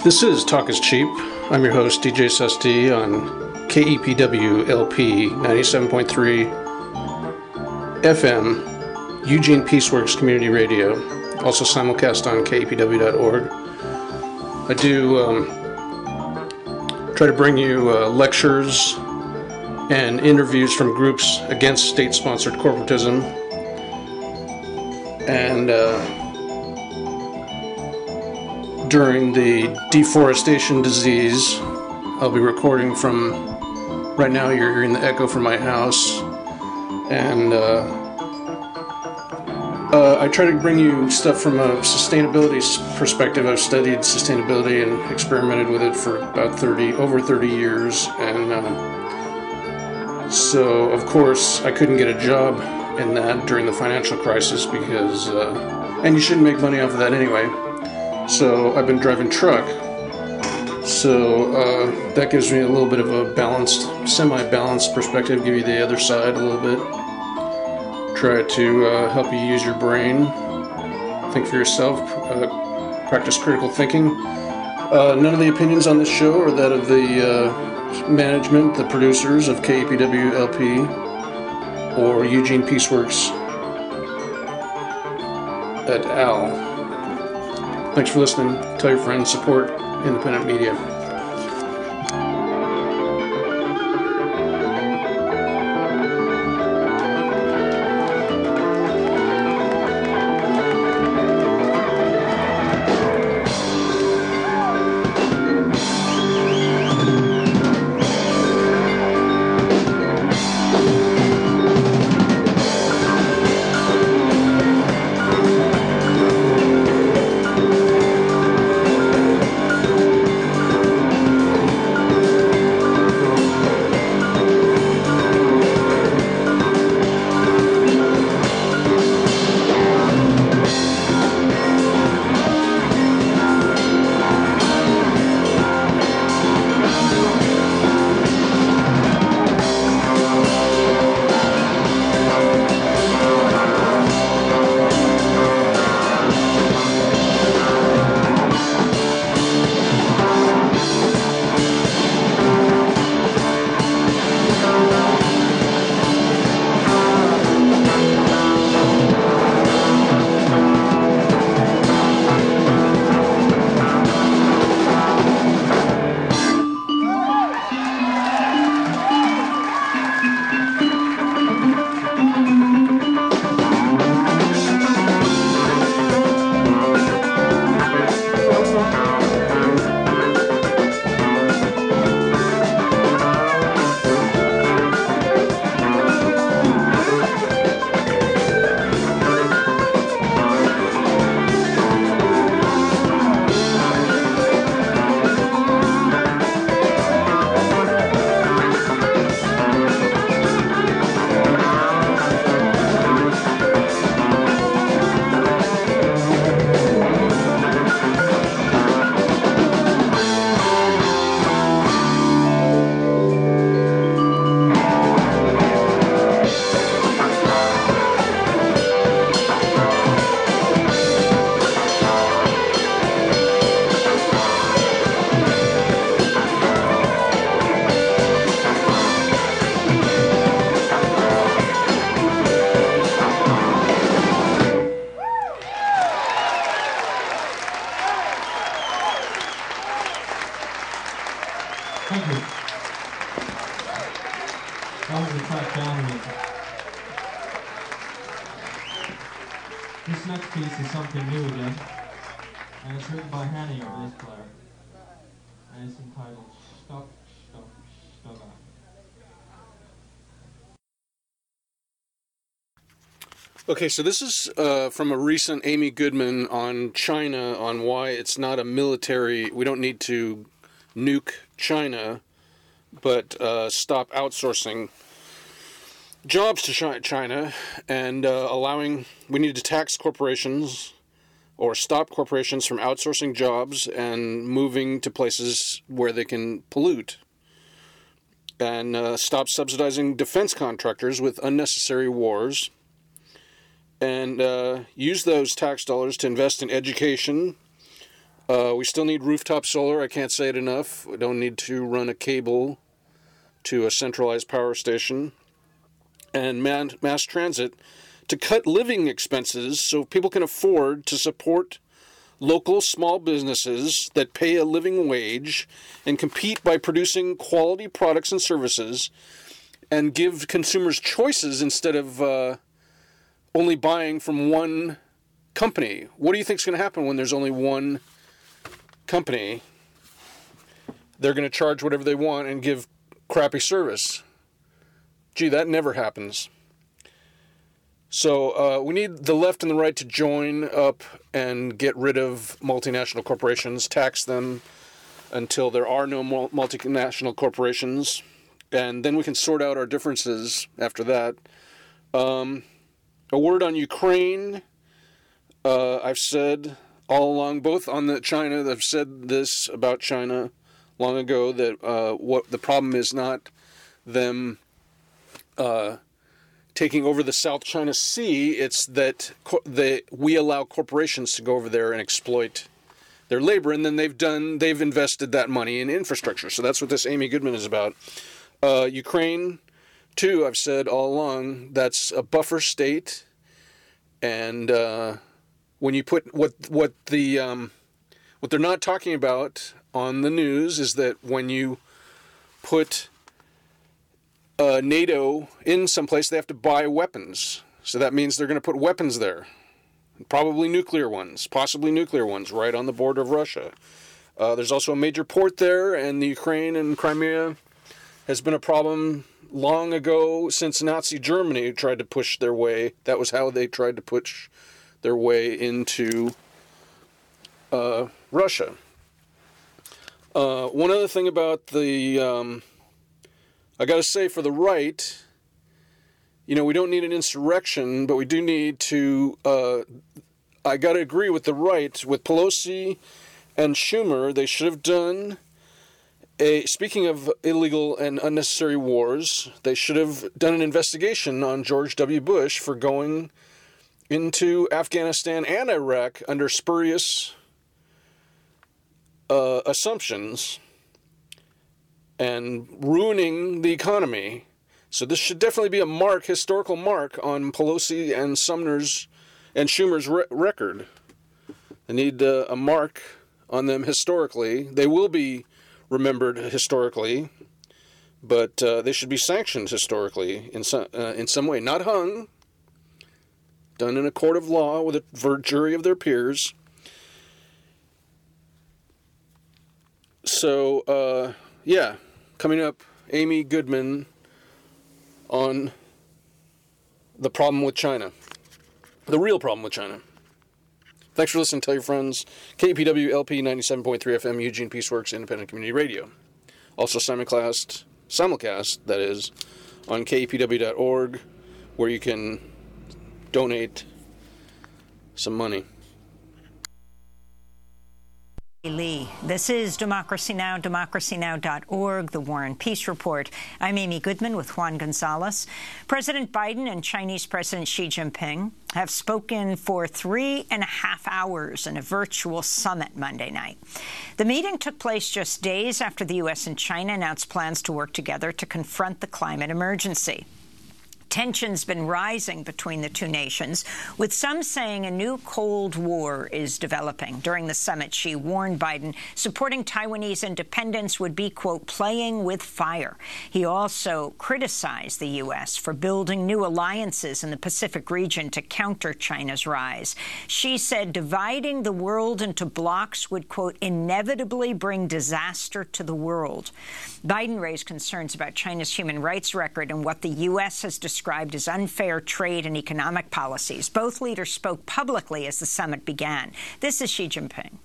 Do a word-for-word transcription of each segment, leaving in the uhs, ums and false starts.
This is Talk is Cheap. I'm your host, D J Susty, on K E P W L P ninety-seven point three F M, Eugene Peaceworks Community Radio, also simulcast on K E P W dot org. I do um, try to bring you uh, lectures and interviews from groups against state-sponsored corporatism, and uh, during the deforestation disease, I'll be recording from, right now you're hearing the echo from my house, and uh, uh, I try to bring you stuff from a sustainability perspective. I've studied sustainability and experimented with it for about thirty, over thirty years, and uh, so of course I couldn't get a job in that during the financial crisis because, uh, and you shouldn't make money off of that anyway. So I've been driving truck, so uh, that gives me a little bit of a balanced, semi-balanced perspective, give you the other side a little bit, try to uh, help you use your brain, think for yourself, uh, practice critical thinking. Uh, none of the opinions on this show are that of the uh, management, the producers of K E P W L P or Eugene Peaceworks et al. Thanks for listening. Tell your friends, support independent media. Okay, so this is uh, from a recent Amy Goodman on China, on why it's not a military, we don't need to nuke China, but uh, stop outsourcing jobs to China and uh, allowing, we need to tax corporations or stop corporations from outsourcing jobs and moving to places where they can pollute. And uh, stop subsidizing defense contractors with unnecessary wars. And uh, use those tax dollars to invest in education, Uh, we still need rooftop solar. I can't say it enough. We don't need to run a cable to a centralized power station. And man, mass transit to cut living expenses so people can afford to support local small businesses that pay a living wage and compete by producing quality products and services and give consumers choices instead of uh, only buying from one company. What do you think is going to happen when there's only one company? They're going to charge whatever they want and give crappy service. Gee, that never happens. So uh, we need the left and the right to join up and get rid of multinational corporations, tax them until there are no multinational corporations, and then we can sort out our differences after that. Um, a word on Ukraine. Uh, I've said all along, both on the China, I've said this about China long ago, that uh, what the problem is not them uh, taking over the South China Sea, it's that co- they, we allow corporations to go over there and exploit their labor, and then they've done they've invested that money in infrastructure. So that's what this Amy Goodman is about. Uh, Ukraine, too, I've said all along, that's a buffer state, and uh, when you put what what the um, what they're not talking about on the news is that when you put Uh, NATO in someplace, they have to buy weapons. So that means they're going to put weapons there. Probably nuclear ones, possibly nuclear ones, right on the border of Russia. Uh, there's also a major port there, and the Ukraine and Crimea has been a problem long ago since Nazi Germany tried to push their way. That was how they tried to push their way into uh, Russia. Uh, one other thing about the... Um, I got to say, for the right, you know, we don't need an insurrection, but we do need to, uh, I got to agree with the right, with Pelosi and Schumer, they should have done a, speaking of illegal and unnecessary wars, they should have done an investigation on George W. Bush for going into Afghanistan and Iraq under spurious uh, assumptions and ruining the economy. So this should definitely be a mark, historical mark, on Pelosi and Sumner's and Schumer's re- record. They need uh, a mark on them historically. They will be remembered historically, but uh, they should be sanctioned historically in some, uh, in some way. Not hung, done in a court of law with a jury of their peers. So, uh, yeah, coming up, Amy Goodman on the problem with China. The real problem with China. Thanks for listening. Tell your friends. K P W L P ninety-seven point three F M, Eugene Peaceworks Independent Community Radio. Also simulcast, simulcast, that is, on K P W dot org, where you can donate some money. Lee. This is Democracy Now!, democracy now dot org, the War and Peace Report. I'm Amy Goodman with Juan Gonzalez. President Biden and Chinese President Xi Jinping have spoken for three and a half hours in a virtual summit Monday night. The meeting took place just days after the U S and China announced plans to work together to confront the climate emergency. Tension's been rising between the two nations, with some saying a new Cold War is developing. During the summit, Xi warned Biden supporting Taiwanese independence would be, quote, playing with fire. He also criticized the U S for building new alliances in the Pacific region to counter China's rise. Xi said dividing the world into blocs would, quote, inevitably bring disaster to the world. Biden raised concerns about China's human rights record and what the U S has described described as unfair trade and economic policies. Both leaders spoke publicly as the summit began. This is Xi Jinping.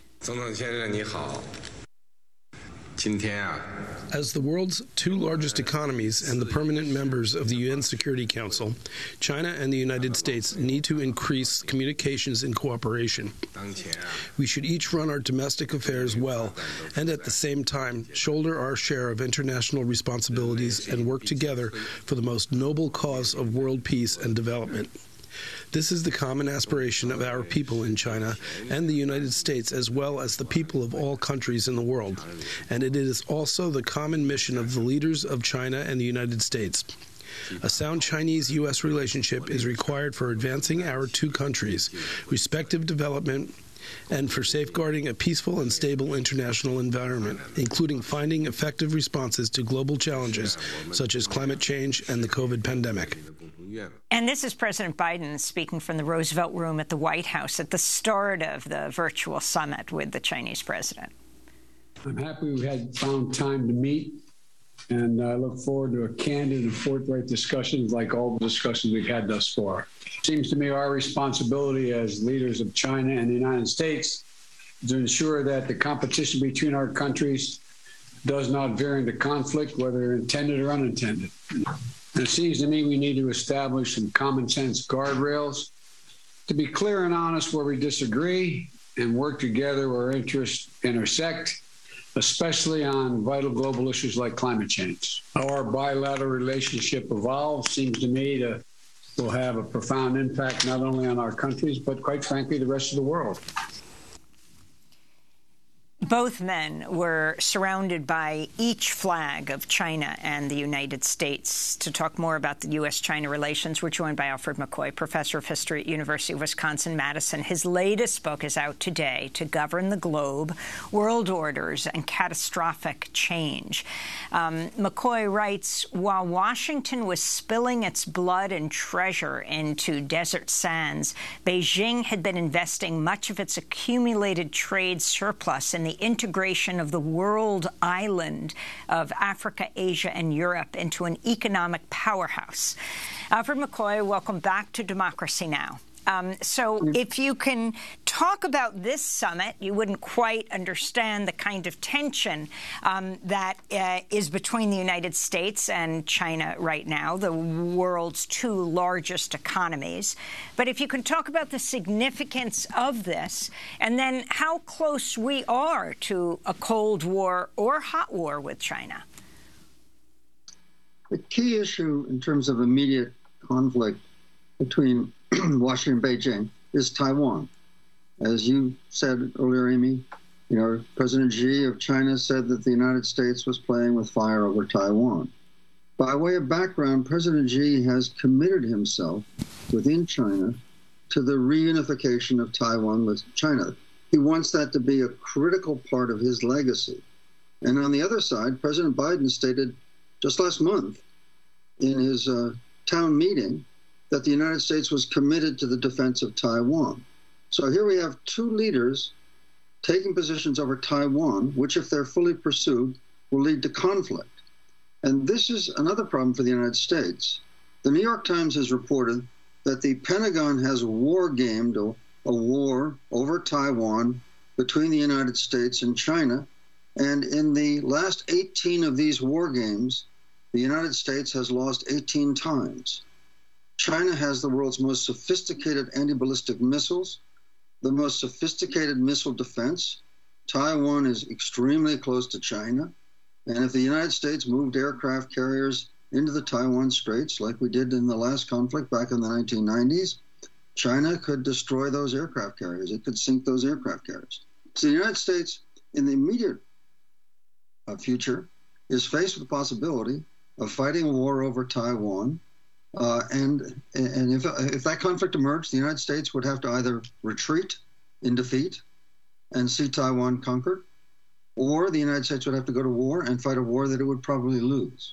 As the world's two largest economies and the permanent members of the U N Security Council, China and the United States need to increase communications and cooperation. We should each run our domestic affairs well and at the same time shoulder our share of international responsibilities and work together for the most noble cause of world peace and development. This is the common aspiration of our people in China and the United States, as well as the people of all countries in the world. And it is also the common mission of the leaders of China and the United States. A sound Chinese-U S relationship is required for advancing our two countries' respective development and for safeguarding a peaceful and stable international environment, including finding effective responses to global challenges such as climate change and the COVID pandemic. And this is President Biden speaking from the Roosevelt Room at the White House at the start of the virtual summit with the Chinese president. I'm happy we had found time to meet, and I look forward to a candid and forthright discussions like all the discussions we've had thus far. It seems to me our responsibility as leaders of China and the United States is to ensure that the competition between our countries does not veer into conflict, whether intended or unintended. And it seems to me we need to establish some common sense guardrails to be clear and honest where we disagree and work together where interests intersect, especially on vital global issues like climate change. How our bilateral relationship evolves seems to me to will have a profound impact not only on our countries, but quite frankly, the rest of the world. Both men were surrounded by each flag of China and the United States. To talk more about the U S China relations, we're joined by Alfred McCoy, professor of history at University of Wisconsin-Madison. His latest book is out today, To Govern the Globe, World Orders and Catastrophic Change. Um, McCoy writes, while Washington was spilling its blood and treasure into desert sands, Beijing had been investing much of its accumulated trade surplus in the integration of the world island of Africa, Asia, and Europe into an economic powerhouse. Alfred McCoy, welcome back to Democracy Now! Um, so if you can talk about this summit, you wouldn't quite understand the kind of tension um, that uh, is between the United States and China right now, the world's two largest economies. But if you can talk about the significance of this and then how close we are to a Cold War or hot war with China. The key issue in terms of immediate conflict between Washington and Beijing is Taiwan. As you said earlier, Amy, you know, President Xi of China said that the United States was playing with fire over Taiwan. By way of background, President Xi has committed himself within China to the reunification of Taiwan with China. He wants that to be a critical part of his legacy. And on the other side, President Biden stated just last month in his uh, town meeting that the United States was committed to the defense of Taiwan. So here we have two leaders taking positions over Taiwan, which, if they're fully pursued, will lead to conflict. And this is another problem for the United States. The New York Times has reported that the Pentagon has war-gamed a, a war over Taiwan between the United States and China. And in the last eighteen of these war games, the United States has lost eighteen times. China has the world's most sophisticated anti-ballistic missiles, the most sophisticated missile defense. Taiwan is extremely close to China. And if the United States moved aircraft carriers into the Taiwan Straits, like we did in the last conflict back in the nineteen nineties, China could destroy those aircraft carriers. It could sink those aircraft carriers. So the United States, in the immediate uh, future, is faced with the possibility of fighting a war over Taiwan. Uh, and and if, if that conflict emerged, the United States would have to either retreat in defeat and see Taiwan conquered, or the United States would have to go to war and fight a war that it would probably lose.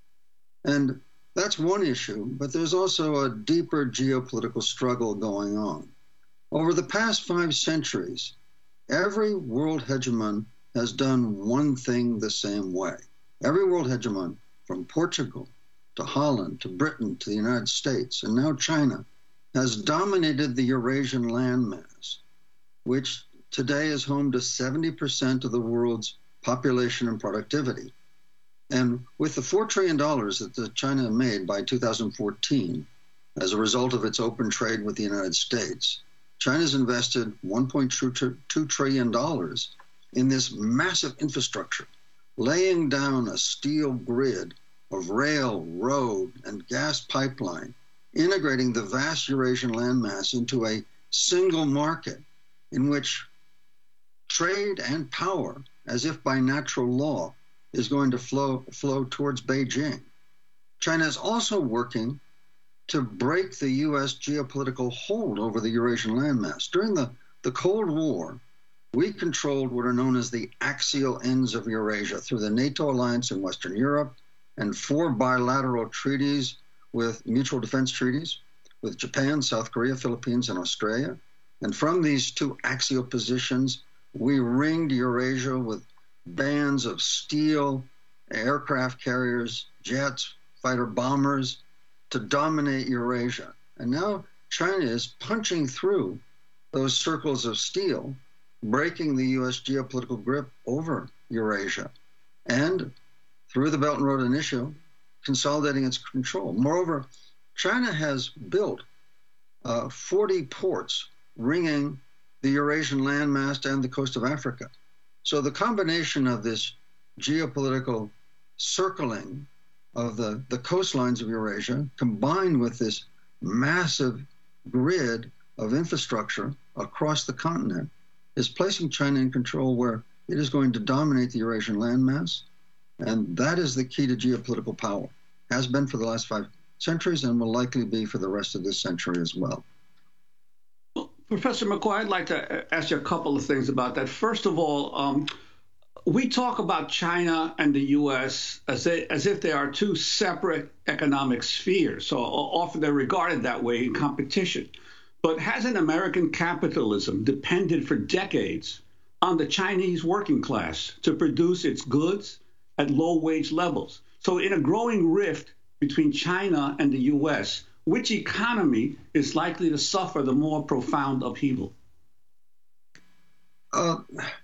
And that's one issue, but there's also a deeper geopolitical struggle going on. Over the past five centuries, every world hegemon has done one thing the same way. Every world hegemon, from Portugal to Holland, to Britain, to the United States, and now China, has dominated the Eurasian landmass, which today is home to seventy percent of the world's population and productivity. And with the four trillion dollars that China made by two thousand fourteen, as a result of its open trade with the United States, China's invested one point two trillion dollars in this massive infrastructure, laying down a steel grid of rail, road, and gas pipeline integrating the vast Eurasian landmass into a single market in which trade and power, as if by natural law, is going to flow, flow towards Beijing. China is also working to break the U S geopolitical hold over the Eurasian landmass. During the, the Cold War, we controlled what are known as the axial ends of Eurasia through the NATO alliance in Western Europe and four bilateral treaties with mutual defense treaties with Japan, South Korea, Philippines, and Australia. And from these two axial positions, we ringed Eurasia with bands of steel, aircraft carriers, jets, fighter bombers to dominate Eurasia. And now China is punching through those circles of steel, breaking the U S geopolitical grip over Eurasia, and through the Belt and Road Initiative, consolidating its control. Moreover, China has built uh, forty ports ringing the Eurasian landmass and the coast of Africa. So the combination of this geopolitical circling of the, the coastlines of Eurasia, combined with this massive grid of infrastructure across the continent, is placing China in control where it is going to dominate the Eurasian landmass. And that is the key to geopolitical power. Has been for the last five centuries and will likely be for the rest of this century as well. Well, Professor McCoy, I'd like to ask you a couple of things about that. First of all, um, we talk about China and the U S as, they, as if they are two separate economic spheres. So often they're regarded that way in competition. But hasn't American capitalism depended for decades on the Chinese working class to produce its goods at low wage levels? So in a growing rift between China and the U S, which economy is likely to suffer the more profound upheaval? Uh,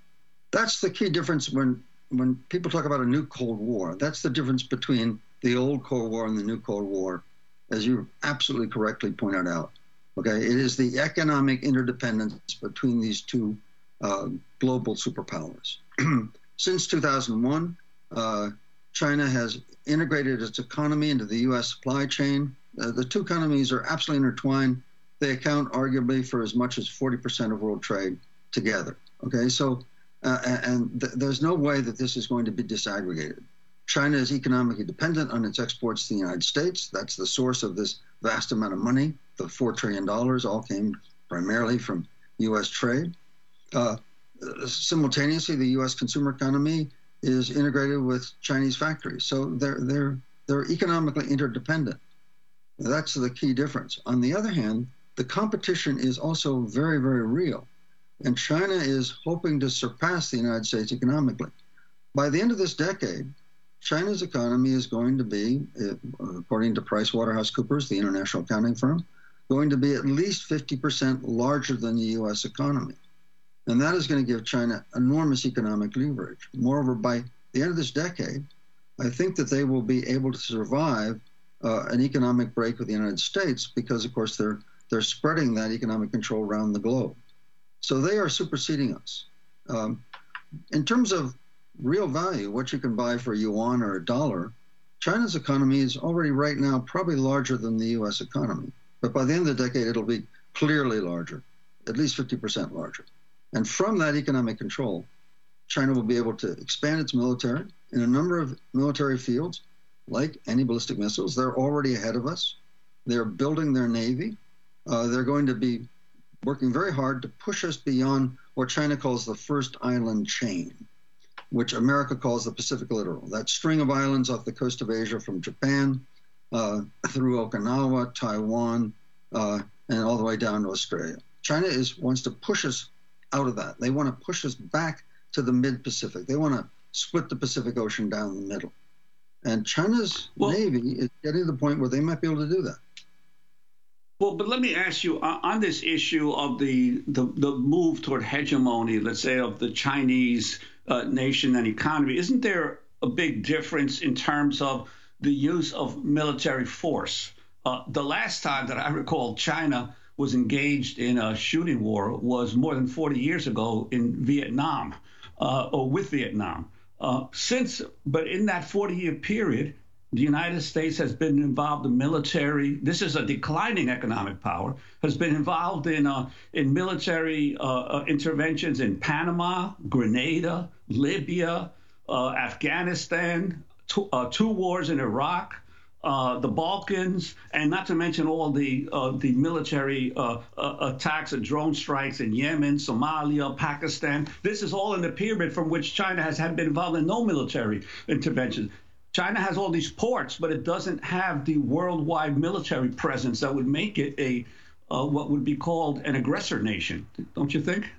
that's the key difference when, when people talk about a new Cold War. That's the difference between the old Cold War and the new Cold War, as you absolutely correctly pointed out. Okay, it is the economic interdependence between these two uh, global superpowers. Since two thousand one, uh, China has integrated its economy into the U S supply chain. Uh, the two economies are absolutely intertwined. They account arguably for as much as forty percent of world trade together. Okay, so, uh, and th there's no way that this is going to be disaggregated. China is economically dependent on its exports to the United States. That's the source of this vast amount of money. The four trillion dollars all came primarily from U S trade. Uh, simultaneously, the U S consumer economy is integrated with Chinese factories. So they're, they're, they're economically interdependent. That's the key difference. On the other hand, the competition is also very, very real. And China is hoping to surpass the United States economically. By the end of this decade, China's economy is going to be, according to PricewaterhouseCoopers, the international accounting firm, going to be at least fifty percent larger than the U S economy. And that is going to give China enormous economic leverage. Moreover, by the end of this decade, I think that they will be able to survive uh, an economic break with the United States because, of course, they're, they're spreading that economic control around the globe. So they are superseding us. Um, in terms of real value, what you can buy for a yuan or a dollar, China's economy is already right now probably larger than the U S economy. But by the end of the decade, it'll be clearly larger, at least fifty percent larger. And from that economic control, China will be able to expand its military in a number of military fields, like anti-ballistic missiles. They're already ahead of us. They're building their navy. Uh, they're going to be working very hard to push us beyond what China calls the first island chain, which America calls the Pacific Littoral. That string of islands off the coast of Asia from Japan uh, through Okinawa, Taiwan, uh, and all the way down to Australia. China is wants to push us out of that. They want to push us back to the mid-Pacific. They want to split the Pacific Ocean down the middle. And China's well, Navy is getting to the point where they might be able to do that. Well, but let me ask you, uh, on this issue of the, the, the move toward hegemony, let's say, of the Chinese uh, nation and economy, isn't there a big difference in terms of the use of military force? Uh, the last time that I recall China was engaged in a shooting war was more than forty years ago in Vietnam, uh, or with Vietnam. Uh, since, but in that forty-year period, The United States has been involved in military. This is a declining economic power. Has been involved in uh, in military uh, uh, interventions in Panama, Grenada, Libya, uh, Afghanistan, two, uh, two wars in Iraq, uh, the Balkans, and not to mention all the uh, the military uh, uh, attacks and drone strikes in Yemen, Somalia, Pakistan. This is all in the period from which China has had been involved in no military intervention. China has all these ports, but it doesn't have the worldwide military presence that would make it a uh, what would be called an aggressor nation. Don't you think?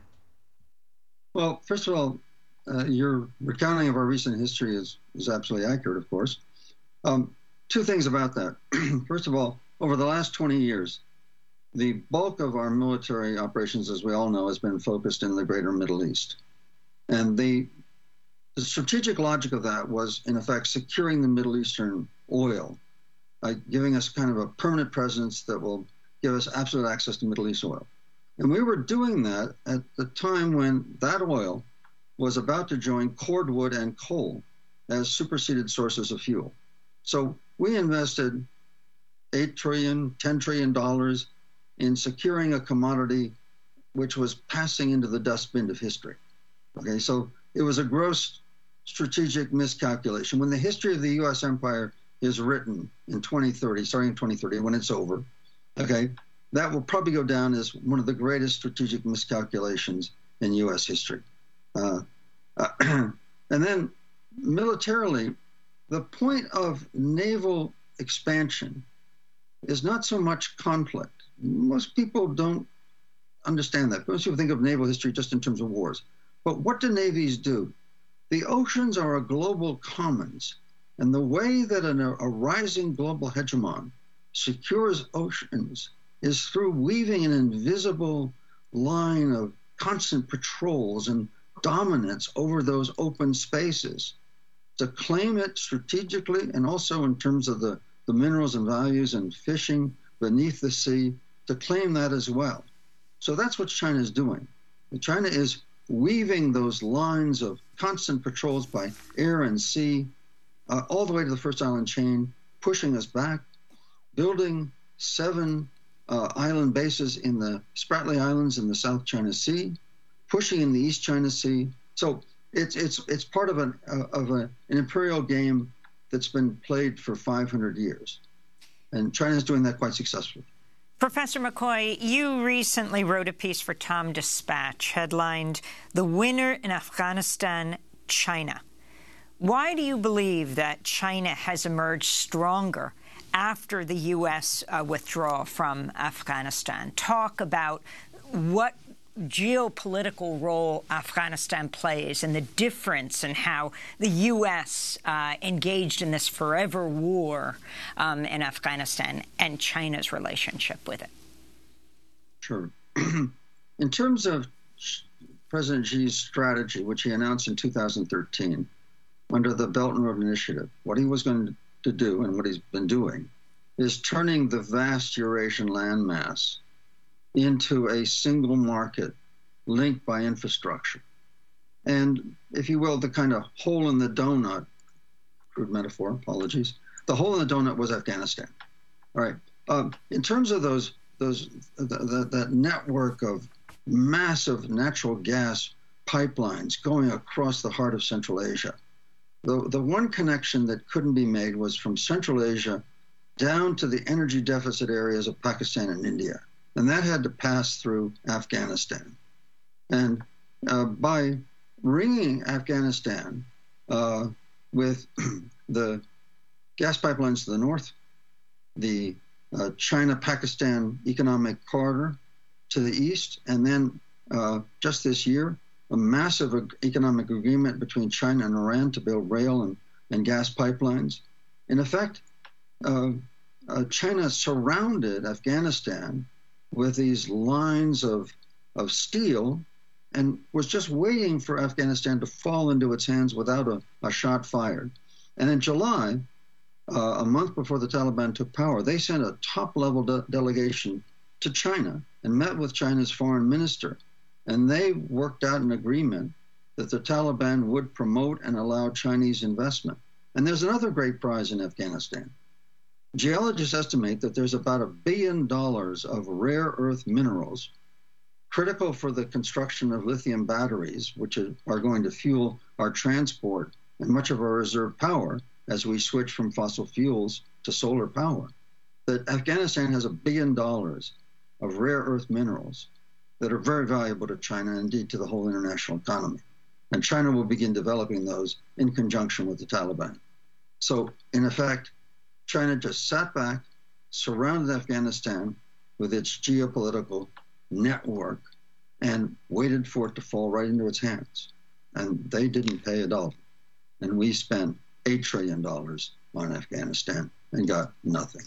Well, first of all, uh, your recounting of our recent history is, is absolutely accurate, of course. Um, two things about that. First of all, over the last twenty years, the bulk of our military operations, as we all know, has been focused in the greater Middle East. And the The strategic logic of that was, in effect, securing the Middle Eastern oil, by giving us kind of a permanent presence that will give us absolute access to Middle East oil. And we were doing that at the time when that oil was about to join cordwood and coal as superseded sources of fuel. So we invested eight trillion dollars, ten trillion dollars in securing a commodity which was passing into the dustbin of history. Okay, so it was a gross strategic miscalculation. When the history of the U S empire is written in twenty thirty, starting in twenty thirty, when it's over, okay, that will probably go down as one of the greatest strategic miscalculations in U S history. Uh, uh, and then militarily, the point of naval expansion is not so much conflict. Most people don't understand that. Most people think of naval history just in terms of wars. But what do navies do? The oceans are a global commons, and the way that an, a rising global hegemon secures oceans is through weaving an invisible line of constant patrols and dominance over those open spaces. To claim it strategically, and also in terms of the, the minerals and values and fishing beneath the sea, to claim that as well. So that's what China is doing. China is weaving those lines of constant patrols by air and sea, uh, all the way to the first island chain, pushing us back, building seven uh, island bases in the Spratly Islands in the South China Sea, pushing in the East China Sea. So it's it's it's part of an uh, of a, an imperial game that's been played for five hundred years, and China is doing that quite successfully. Professor McCoy, you recently wrote a piece for Tom Dispatch headlined "The Winner in Afghanistan, China." Why do you believe that China has emerged stronger after the U S uh, withdrawal from Afghanistan? Talk about what geopolitical role Afghanistan plays and the difference in how the U S uh, engaged in this forever war um, in Afghanistan and China's relationship with it. Sure. In terms of President Xi's strategy, which he announced in two thousand thirteen under the Belt and Road Initiative, what he was going to do and what he's been doing is turning the vast Eurasian landmass into a single market linked by infrastructure. And, if you will, the kind of hole in the donut, crude metaphor, apologies, the hole in the donut was Afghanistan. All right. Um, in terms of those, those the, the, that network of massive natural gas pipelines going across the heart of Central Asia, the, the one connection that couldn't be made was from Central Asia down to the energy deficit areas of Pakistan and India. And that had to pass through Afghanistan. And uh, by ringing Afghanistan uh, with the gas pipelines to the north, the uh, China-Pakistan economic corridor to the east, and then uh, just this year, a massive economic agreement between China and Iran to build rail and, and gas pipelines. In effect, uh, uh, China surrounded Afghanistan with these lines of, of steel and was just waiting for Afghanistan to fall into its hands without a, a shot fired. And in July, uh, a month before the Taliban took power, they sent a top-level de- delegation to China and met with China's foreign minister. And they worked out an agreement that the Taliban would promote and allow Chinese investment. And there's another great prize in Afghanistan. Geologists estimate that there's about a billion dollars of rare earth minerals critical for the construction of lithium batteries, which are going to fuel our transport and much of our reserve power as we switch from fossil fuels to solar power. That Afghanistan has a billion dollars of rare earth minerals that are very valuable to China, and indeed to the whole international economy. And China will begin developing those in conjunction with the Taliban. So, in effect, China just sat back, surrounded Afghanistan with its geopolitical network, and waited for it to fall right into its hands. And they didn't pay a dollar. And we spent eight trillion dollars on Afghanistan and got nothing.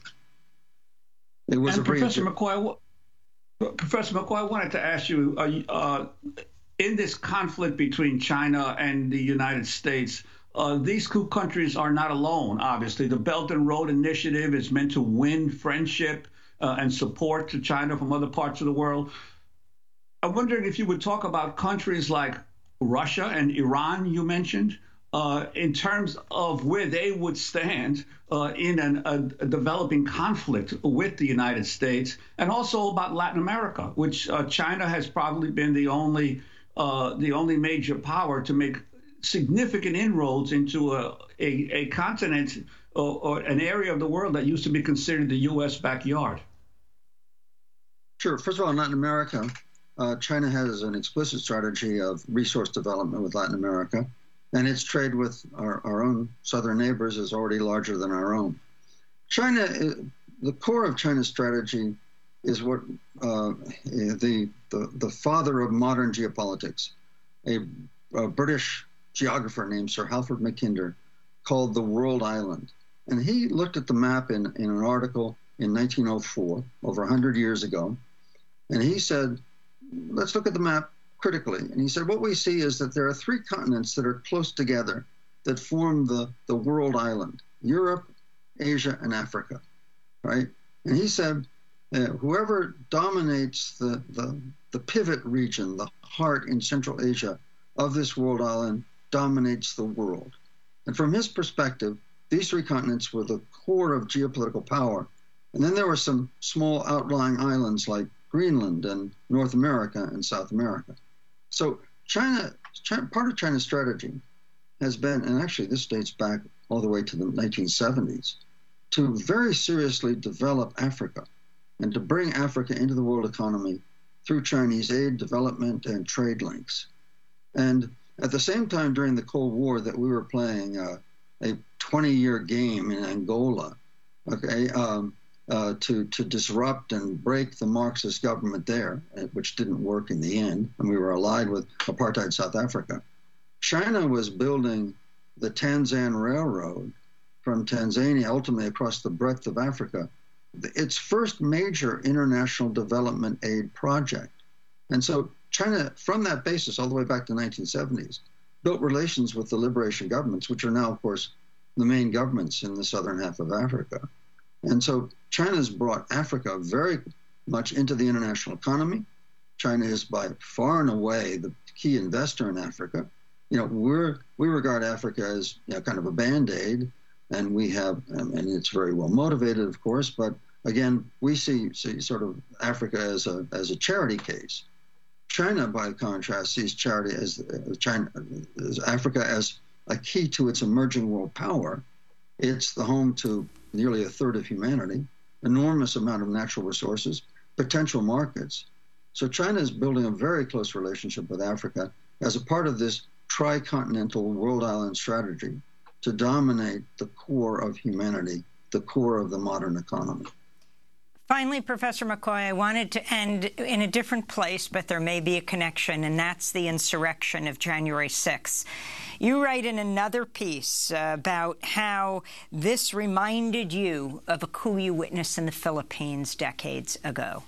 It was and a Professor McCoy, Professor McCoy, I wanted to ask you, uh, uh, in this conflict between China and the United States, uh, these two countries are not alone, obviously. The Belt and Road Initiative is meant to win friendship uh, and support to China from other parts of the world. I'm wondering if you would talk about countries like Russia and Iran, you mentioned, uh, in terms of where they would stand uh, in an, a, a developing conflict with the United States, and also about Latin America, which uh, China has probably been the only uh, the only major power to make significant inroads into a, a, a continent or, or an area of the world that used to be considered the U S backyard. Sure. First of all, in Latin America, uh, China has an explicit strategy of resource development with Latin America, and its trade with our, our own southern neighbors is already larger than our own. China, the core of China's strategy is what uh, the, the the father of modern geopolitics, a, a British geographer named Sir Halford Mackinder, called the World Island. And he looked at the map in, in an article in nineteen oh four, over one hundred years ago, and he said, let's look at the map critically. And he said, what we see is that there are three continents that are close together that form the, the world island: Europe, Asia, and Africa, right? And he said, uh, whoever dominates the, the, the pivot region, the heart in Central Asia of this world island, dominates the world. And from his perspective, these three continents were the core of geopolitical power. And then there were some small outlying islands like Greenland and North America and South America. So China, China, part of China's strategy has been, and actually this dates back all the way to the nineteen seventies, to very seriously develop Africa and to bring Africa into the world economy through Chinese aid, development, and trade links. And at the same time, during the Cold War, that we were playing uh, a twenty-year game in Angola, okay, um, uh, to to disrupt and break the Marxist government there, which didn't work in the end, and we were allied with apartheid South Africa. China was building the Tanzan Railroad from Tanzania ultimately across the breadth of Africa, its first major international development aid project. And so China, from that basis, all the way back to the nineteen seventies, built relations with the liberation governments, which are now, of course, the main governments in the southern half of Africa. And so China's brought Africa very much into the international economy. China is by far and away the key investor in Africa. You know, we're, we regard Africa as, you know, kind of a Band-Aid, and we have, and it's very well motivated, of course, but again, we see, see sort of Africa as a, as a charity case. China, by contrast, sees charity as, uh, China, as Africa as a key to its emerging world power. It's the home to nearly a third of humanity, enormous amount of natural resources, potential markets. So China is building a very close relationship with Africa as a part of this tricontinental world island strategy to dominate the core of humanity, the core of the modern economy. Finally, Professor McCoy, I wanted to end in a different place, but there may be a connection, and that's the insurrection of January sixth. You write in another piece uh, about how this reminded you of a coup you witnessed in the Philippines decades ago.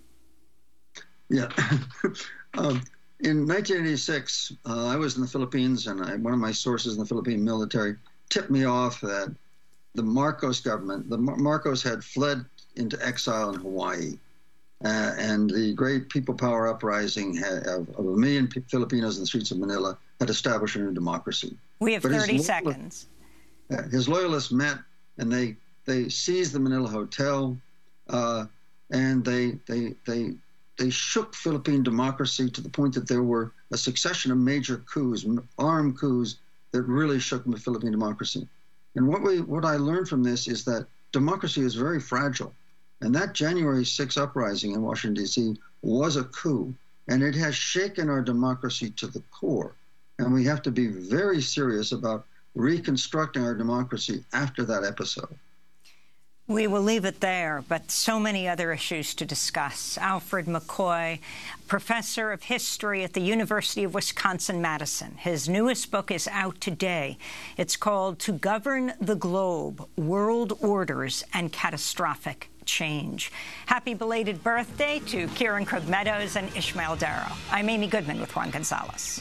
Yeah. um, in nineteen eighty-six, uh, I was in the Philippines, and I, one of my sources in the Philippine military tipped me off that the Marcos government, the Mar Marcos had fled into exile in Hawaii. Uh, and the great people power uprising had, of, of a million Filipinos in the streets of Manila had established a new democracy. We have but thirty seconds. uh, his loyalists met, and they they seized the Manila Hotel, uh, and they they they they shook Philippine democracy to the point that there were a succession of major coups, armed coups that really shook the Philippine democracy. And what we what I learned from this is that democracy is very fragile, and that January sixth uprising in Washington, D C was a coup, and it has shaken our democracy to the core. And we have to be very serious about reconstructing our democracy after that episode. We will leave it there, but so many other issues to discuss. Alfred McCoy, professor of history at the University of Wisconsin-Madison. His newest book is out today. It's called To Govern the Globe, World Orders and Catastrophic Change. Happy belated birthday to Kieran Krug Meadows and Ishmael Darrow. I'm Amy Goodman with Juan Gonzalez.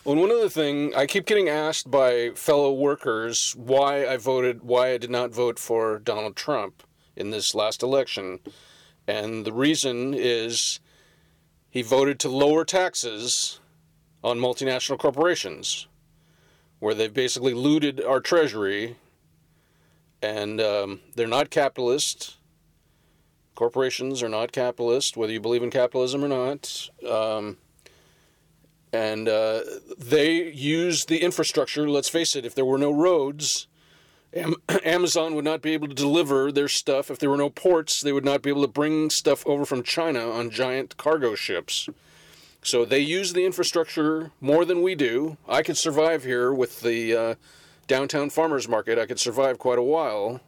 Well, and one other thing, I keep getting asked by fellow workers why I voted, why I did not vote for Donald Trump in this last election. And the reason is he voted to lower taxes on multinational corporations, where they've basically looted our treasury, and um, they're not capitalist. Corporations are not capitalist, whether you believe in capitalism or not. Um, and uh, they use the infrastructure. Let's face it, if there were no roads, Am- Amazon would not be able to deliver their stuff. If there were no ports, they would not be able to bring stuff over from China on giant cargo ships. So they use the infrastructure more than we do. I could survive here with the uh, downtown farmers market. I could survive quite a while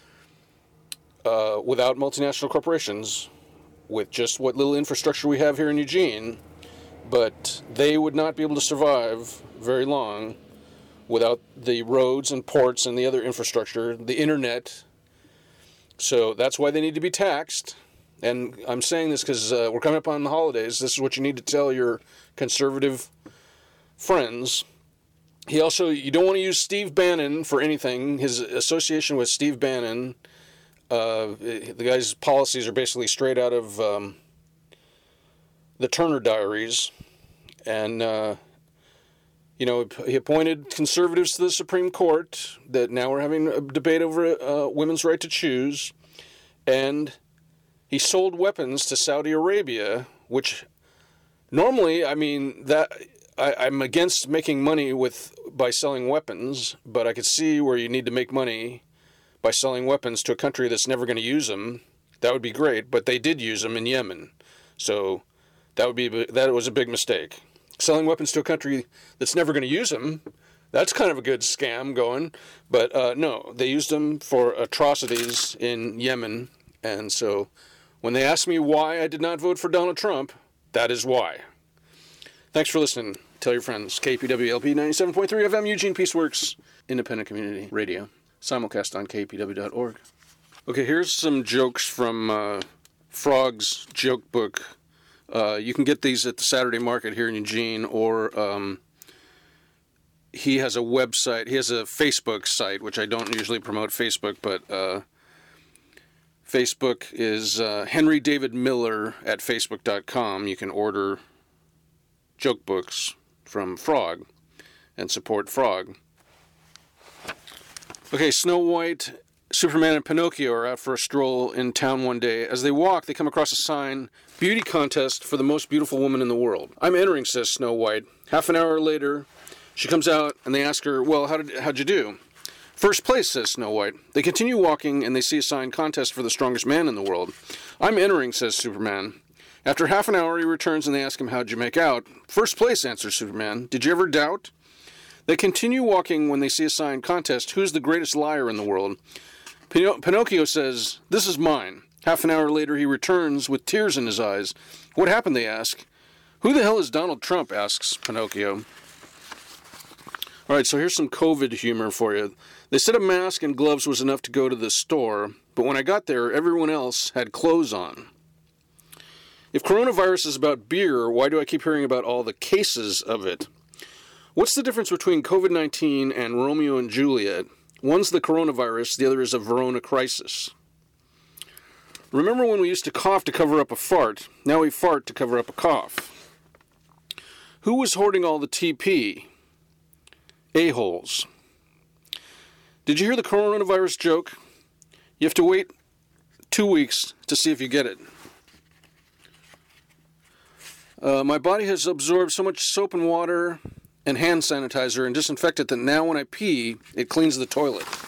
uh, without multinational corporations, with just what little infrastructure we have here in Eugene. But they would not be able to survive very long without the roads and ports and the other infrastructure, the internet. So that's why they need to be taxed. And I'm saying this because uh, we're coming up on the holidays. This is what you need to tell your conservative friends. He also, you don't want to use Steve Bannon for anything. His association with Steve Bannon, uh, the guy's policies are basically straight out of um, the Turner Diaries. And, uh, you know, he appointed conservatives to the Supreme Court, that now we're having a debate over uh, women's right to choose. And he sold weapons to Saudi Arabia, which normally, I mean, that I, I'm against making money with by selling weapons, but I could see where you need to make money by selling weapons to a country that's never going to use them. That would be great, but they did use them in Yemen, so that would be that was a big mistake. Selling weapons to a country that's never going to use them, that's kind of a good scam going, but uh, no, they used them for atrocities in Yemen, and so when they ask me why I did not vote for Donald Trump, that is why. Thanks for listening. Tell your friends. K P W L P ninety-seven point three F M, Eugene Peaceworks, independent community radio. Simulcast on K P W dot org. Okay, here's some jokes from uh, Frog's joke book. Uh, you can get these at the Saturday Market here in Eugene, or um, he has a website. He has a Facebook site, which I don't usually promote Facebook, but uh, Facebook is uh, Henry David Miller at Facebook dot com. You can order joke books from Frog and support Frog. Okay, Snow White, Superman, and Pinocchio are out for a stroll in town one day. As they walk, they come across a sign, "Beauty Contest for the Most Beautiful Woman in the World." "I'm entering," says Snow White. Half an hour later, she comes out, and they ask her, "Well, how did, how'd you do?" "First place," says Snow White. They continue walking, and they see a sign, "Contest for the Strongest Man in the World." "I'm entering," says Superman. After half an hour, he returns, and they ask him, "How'd you make out?" "First place," answers Superman. "Did you ever doubt?" They continue walking when they see a sign, "Contest, who's the greatest liar in the world?" Pin- Pinocchio says, "This is mine." Half an hour later, he returns with tears in his eyes. "What happened?" they ask. "Who the hell is Donald Trump?" asks Pinocchio. All right, so here's some COVID humor for you. They said a mask and gloves was enough to go to the store, but when I got there, everyone else had clothes on. If coronavirus is about beer, why do I keep hearing about all the cases of it? What's the difference between COVID nineteen and Romeo and Juliet? One's the coronavirus, the other is a Verona crisis. Remember when we used to cough to cover up a fart? Now we fart to cover up a cough. Who was hoarding all the T P? A-holes. Did you hear the coronavirus joke? You have to wait two weeks to see if you get it. Uh, my body has absorbed so much soap and water and hand sanitizer and disinfectant that now when I pee, it cleans the toilet.